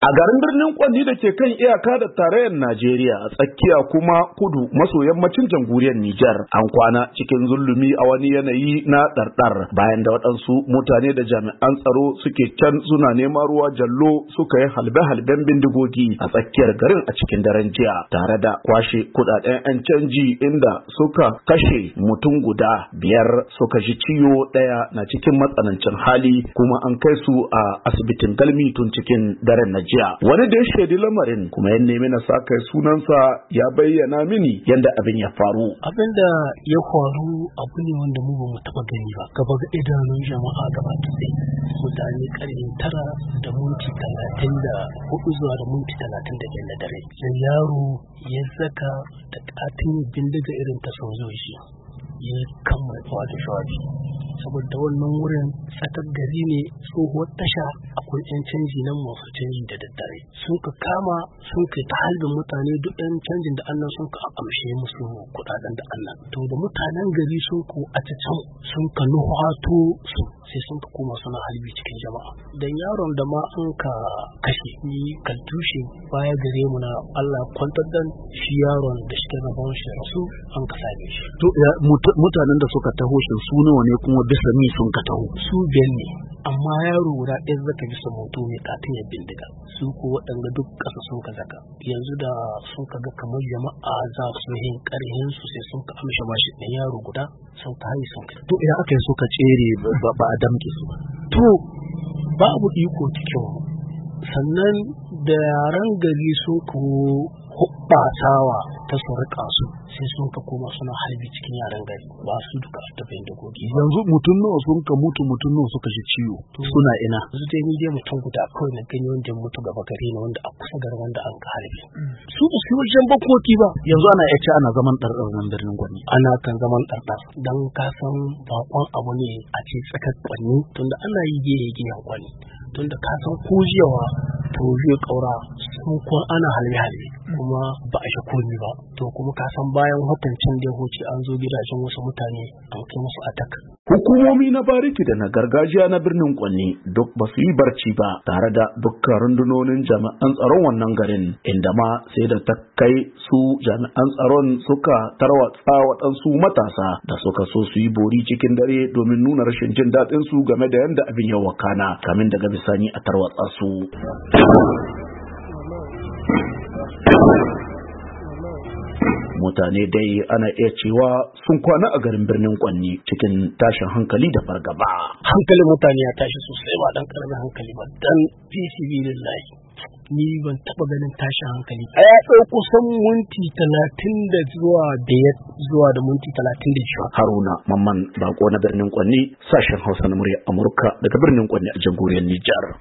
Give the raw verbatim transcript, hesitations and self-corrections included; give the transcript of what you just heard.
A garin birnin Kwanni da ke kan iyaka da tarayyar Najeriya a tsakiya kuma kudu maso yammacin jamhuriyar Nijar an kwana cikin zulumi a wani yanayi na ɗarɗar bayan da waɗansu mutane da jami'an tsaro suke can suna neman ruwa jallo suka yi halbe-halben bindigogi a tsakiyar garin a cikin daren jiya tare da kwashe kuɗaɗen 'yan canji inda suka kashe mutum guda biyar suka ji ciwo ɗaya na cikin matsanancin hali kuma an kai su a asibitin Galmi tun cikin daren na jiya. Wani da ya shaidi lamarin kuma ya nemi na sa kai sunansa ya bayyana mini yadda abin ya faru. Abin da ya faru abu ne wanda mu ba mu taɓa gani ba. Gaba ga idanun jama'a gaba ɗaya mutane ƙarfe tara da minti talatin da hudu zuwa da minti talatin da biyar na dare. Da yaro ya saka da ƙatin bindiga irin ta sojoji ya kama da shawabi. Saboda wannan wurin tsakar gari ne tsohuwar tasha akwai 'yan canji nan masu canji da daddare sun ka kama sun kai ta halbin mutane duk 'yan canjin da annan sun ka amshe musu kudaden da annan to da mutanen gari sun ku a can sun ka nuhato su sai sun ka koma suna halbi cikin jama'a dan yaron da ma an ka kashe ni kaltushe baya gare mu na Allah kwantar dan shi yaron da shi na bawon shi rasu an ka same shi to mutanen da suka taho shi su nawa ne kuma bisa mi sun ka taho su biyar ne amma yaro guda ɗaya zaka bisa moto mai katin ya bindiga su ko waɗanda duk ƙasa sun ka zaka yanzu da sun ka ga kamar jama'a za su yin ƙarhin su sai sun ka amsha bashi ɗan yaro guda sun ka hayi sun ka to idan aka yi suka tsere ba a damke su ba to babu iko cikin sannan da yaran gari sun ko hubbatawa ta su rika su sai sun ka koma suna harbi cikin yaran gari ba su duka ta bayin da gogi yanzu mutum nawa sun ka mutu mutum nawa suka ji ciwo suna ina su dai ni dai mutum guda kawai na gani wanda mutu gaba gari ne wanda a kusa garin wanda an ka harbi su ba su wajen bakoki ba yanzu ana iya ce ana zaman ɗarɗar nan birnin Kwanni ana kan zaman ɗarɗar dan ka san bakon abu ne a ce tsakar Kwanni tunda ana yi gehe gehen Kwanni tunda ka san ko jiyawa to zai kaura sun kun ana halbe-halbe kuma ba a shi komi ba to kuma ka san bayan hukuncin da hoci an zo gidajen wasu mutane an kai musu atak. Hukumomi na bariki da na gargajiya na birnin Kwanni duk ba su yi barci ba tare da dukkan rundunonin jami'an tsaron wannan garin inda ma sai da ta kai su jami'an tsaron suka tarwatsa waɗansu matasa da suka so su yi bori cikin dare domin nuna rashin jin daɗin su game da yadda abin ya wakana kamin daga bisani a tarwatsa su. Mutane dai ana iya cewa sun kwana a garin birnin Kwanni cikin tashin hankali da fargaba. Hankalin mutane ya tashi sosai ba dan karamin hankali ba dan fi sibilillahi. Ni ban taba ganin tashin hankali. A ya ɗau kusan minti talatin da zuwa biyar zuwa da minti talatin da shida. Haruna Mamman Bako na birnin Kwanni sashen Hausa na murya Amurka daga birnin Kwanni a jamhuriyar Nijar.